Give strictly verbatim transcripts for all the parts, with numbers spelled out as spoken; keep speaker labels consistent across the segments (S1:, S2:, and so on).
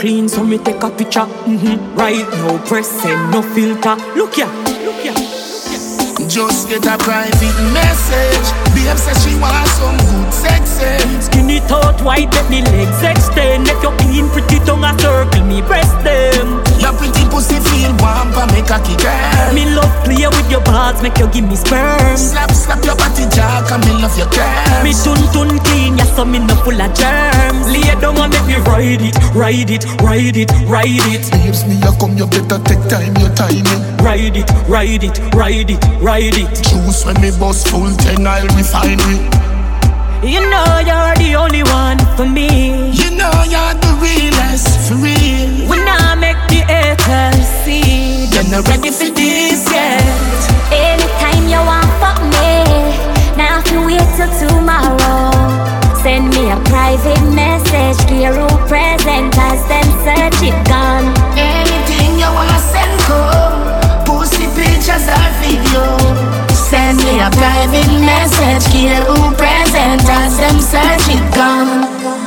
S1: clean, so me take a picture. Mm-hmm. Right now, press send, no filter. Look ya, look ya.
S2: Just get a private message. Babe says she wants some good sex.
S1: Skinny thought white, let me legs extend. If you clean, pretty tongue a circle, me breast them.
S2: Your pretty pussy feel warm, but make a kick girl.
S1: Me love play with your balls, make you give me sperm.
S2: Slap, slap your body jack, and me love your curves.
S1: Me tun tun clean, yeah, so me no full of germs. Lay down and make me ride it, ride it, ride it, ride it.
S2: Babes, me a come, you better take time, your timing.
S1: Ride it, ride it, ride it, ride it.
S2: Choose when me bust full ten, I'll refine it.
S1: You know you're the only one for me.
S2: You know you're the realest, for real.
S1: When I make the haters see,
S2: you're not ready for this yet.
S3: Anytime you want fuck me, now if you wait till tomorrow, send me a private message, clear who present as them search it gone.
S2: Anything you wanna send go, pussy pictures or video. Send me a private message, clear who present as them search it gone.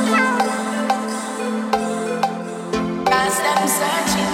S2: As them search it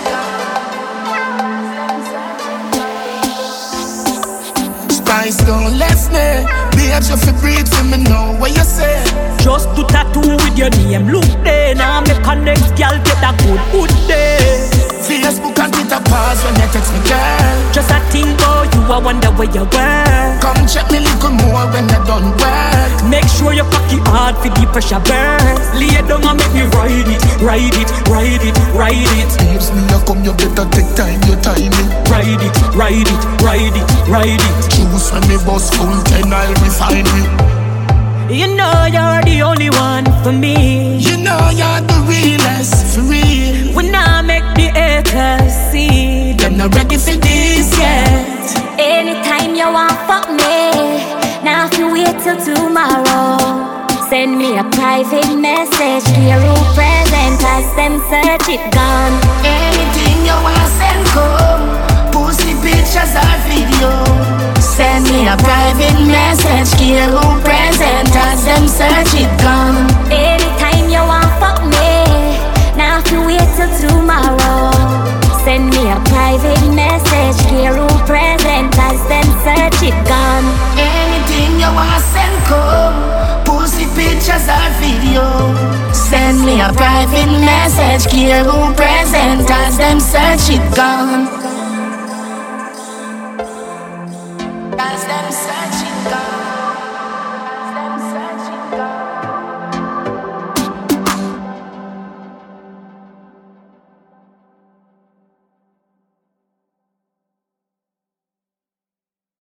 S2: gone. Spice don't left me. Babes, you fi breathe for me know what you say.
S1: Just to tattoo with your name, look there. Now make a next girl get a good, good day.
S2: Facebook and Twitter pause when you text me, girl.
S1: Just a think about you, I wonder where you were.
S2: Come check me little more when you done work.
S1: Make sure you cocky hard for the pressure burn. Lay down and make me ride it, ride it, ride it, ride it.
S2: Babes, me a come, you better take time, your timing.
S1: Ride it, ride it, ride it, ride it.
S2: Choose when me bust full ten, I'll refine it.
S1: You know you're the only one for me.
S2: You know you're the realest, for real.
S1: When I make the haters see,
S2: they're not ready for this yet.
S3: Anytime you want fuck me, now if you wait till tomorrow, send me a private message, clear who present as them search it gone.
S2: Anything you want send come, pussy pictures or video. Send me a private message, clear who present as them search it gone.
S3: Anytime you want fuck me, now if you wait till tomorrow, send me a private message, clear who present as them search it gone.
S2: Anything you want send come, pussy pictures or video. Send me a private message, clear who present as them search it gone. As them search it gone.